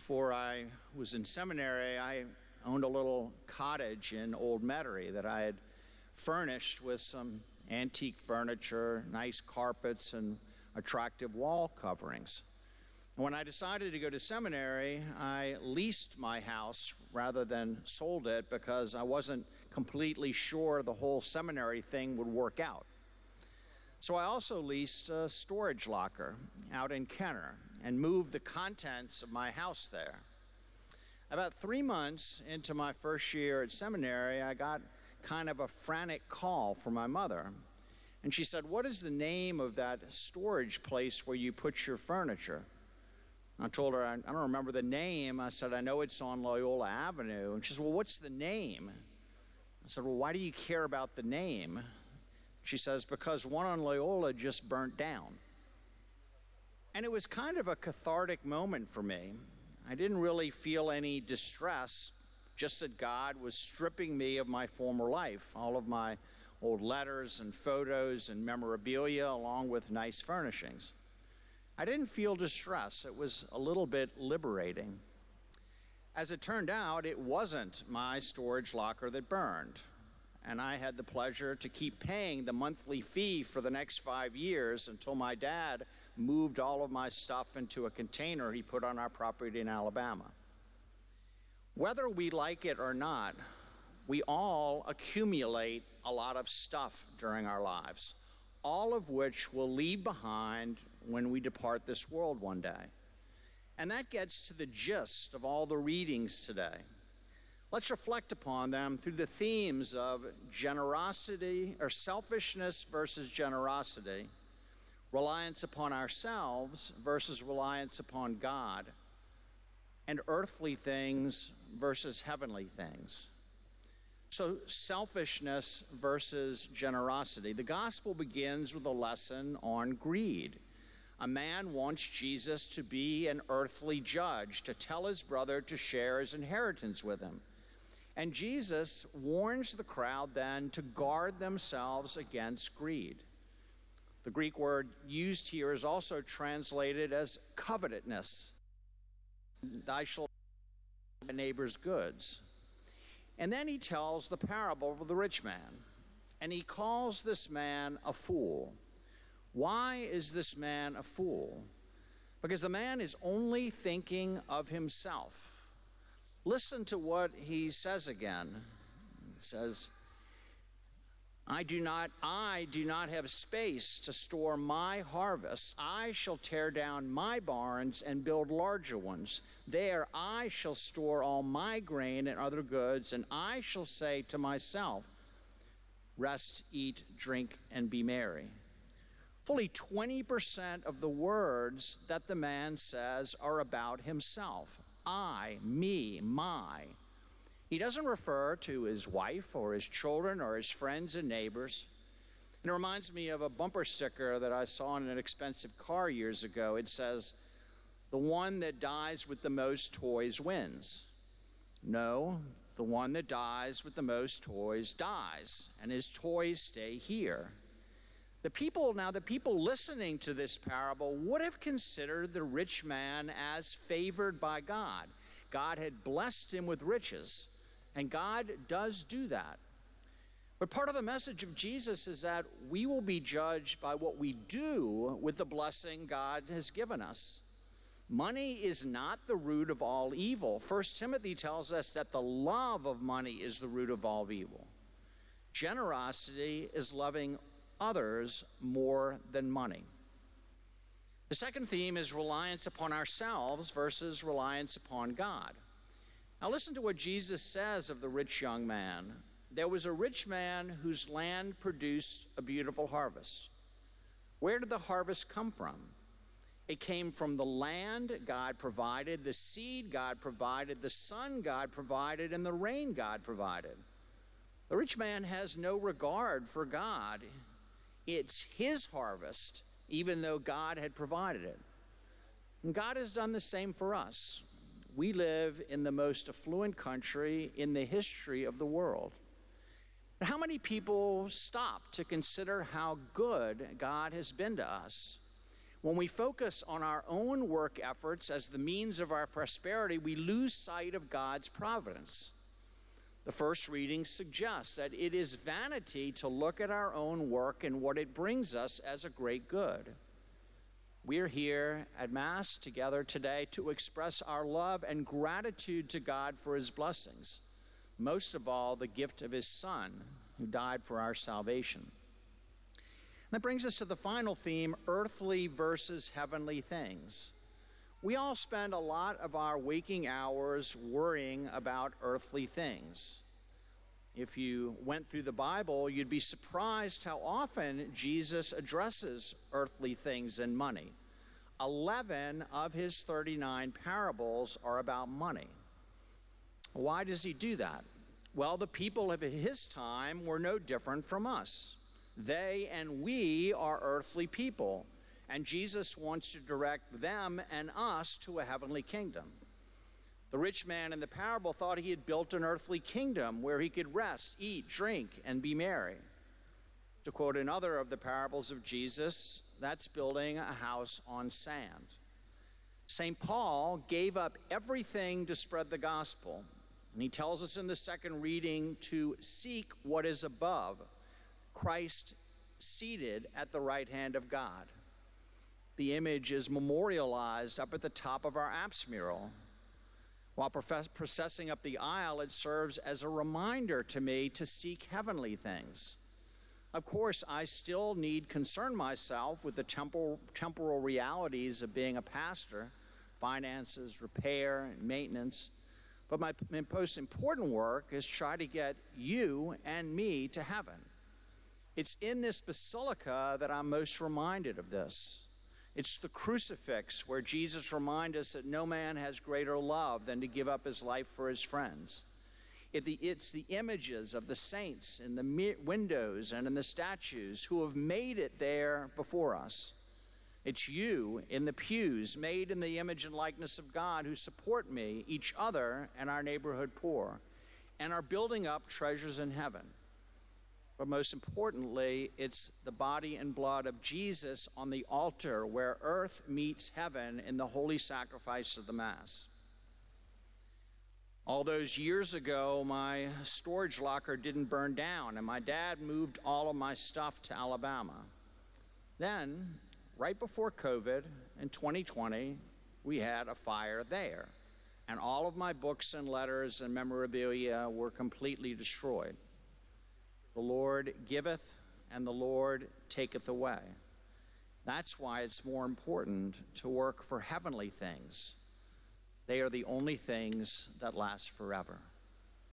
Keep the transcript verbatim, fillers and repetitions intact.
before I was in seminary, I owned a little cottage in Old Metairie that I had furnished with some antique furniture, nice carpets, and attractive wall coverings. And when I decided to go to seminary, I leased my house rather than sold it because I wasn't completely sure the whole seminary thing would work out. So I also leased a storage locker out in Kenner and moved the contents of my house there. About three months into my first year at seminary, I got kind of a frantic call from my mother. And she said, "What is the name of that storage place where you put your furniture?" I told her, I don't remember the name. I said, "I know it's on Loyola Avenue." And she said, "Well, what's the name?" I said, "Well, why do you care about the name?" She says, "Because one on Loyola just burnt down." And it was kind of a cathartic moment for me. I didn't really feel any distress, just that God was stripping me of my former life, all of my old letters and photos and memorabilia, along with nice furnishings. I didn't feel distress. It was a little bit liberating. As it turned out, it wasn't my storage locker that burned, and I had the pleasure to keep paying the monthly fee for the next five years until my dad moved all of my stuff into a container he put on our property in Alabama. Whether we like it or not, we all accumulate a lot of stuff during our lives, all of which we'll leave behind when we depart this world one day. And that gets to the gist of all the readings today. Let's reflect upon them through the themes of generosity or selfishness versus generosity, reliance upon ourselves versus reliance upon God, and earthly things versus heavenly things. So selfishness versus generosity. The gospel begins with a lesson on greed. A man wants Jesus to be an earthly judge, to tell his brother to share his inheritance with him. And Jesus warns the crowd then to guard themselves against greed. The Greek word used here is also translated as covetousness. Thou shalt have thy neighbor's goods. And then he tells the parable of the rich man, and he calls this man a fool. Why is this man a fool? Because the man is only thinking of himself. Listen to what he says again. He says, I do not, I do not have space to store my harvest. I shall tear down my barns and build larger ones. There I shall store all my grain and other goods, and I shall say to myself, rest, eat, drink, and be merry. Fully twenty percent of the words that the man says are about himself. I, me, my. He doesn't refer to his wife or his children or his friends and neighbors. And it reminds me of a bumper sticker that I saw in an expensive car years ago. It says, the one that dies with the most toys wins. No, the one that dies with the most toys dies, and his toys stay here. The people, now the people listening to this parable would have considered the rich man as favored by God. God had blessed him with riches, and God does do that. But part of the message of Jesus is that we will be judged by what we do with the blessing God has given us. Money is not the root of all evil. First Timothy tells us that the love of money is the root of all evil. Generosity is loving others more than money. The second theme is reliance upon ourselves versus reliance upon God. Now listen to what Jesus says of the rich young man. There was a rich man whose land produced a beautiful harvest. Where did the harvest come from? It came from the land God provided, the seed God provided, the sun God provided, and the rain God provided. The rich man has no regard for God. It's his harvest, even though God had provided it. And God has done the same for us. We live in the most affluent country in the history of the world. How many people stop to consider how good God has been to us? When we focus on our own work efforts as the means of our prosperity, we lose sight of God's providence. The first reading suggests that it is vanity to look at our own work and what it brings us as a great good. We're here at Mass together today to express our love and gratitude to God for his blessings, most of all, the gift of his Son, who died for our salvation. That brings us to the final theme, earthly versus heavenly things. We all spend a lot of our waking hours worrying about earthly things. If you went through the Bible, you'd be surprised how often Jesus addresses earthly things and money. Eleven of his thirty-nine parables are about money. Why does he do that? Well, the people of his time were no different from us. They and we are earthly people, and Jesus wants to direct them and us to a heavenly kingdom. The rich man in the parable thought he had built an earthly kingdom where he could rest, eat, drink, and be merry. To quote another of the parables of Jesus, that's building a house on sand. Saint Paul gave up everything to spread the gospel, and he tells us in the second reading to seek what is above, Christ seated at the right hand of God. The image is memorialized up at the top of our apse mural. While processing up the aisle, it serves as a reminder to me to seek heavenly things. Of course, I still need concern myself with the temporal, temporal realities of being a pastor, finances, repair, and maintenance. But my most important work is try to get you and me to heaven. It's in this basilica that I'm most reminded of this. It's the crucifix where Jesus reminds us that no man has greater love than to give up his life for his friends. It's the images of the saints in the windows and in the statues who have made it there before us. It's you in the pews, made in the image and likeness of God, who support me, each other, and our neighborhood poor, and are building up treasures in heaven. But most importantly, it's the body and blood of Jesus on the altar where earth meets heaven in the holy sacrifice of the Mass. All those years ago, my storage locker didn't burn down, and my dad moved all of my stuff to Alabama. Then, right before COVID, in twenty twenty, we had a fire there, and all of my books and letters and memorabilia were completely destroyed. The Lord giveth, and the Lord taketh away. That's why it's more important to work for heavenly things. They are the only things that last forever.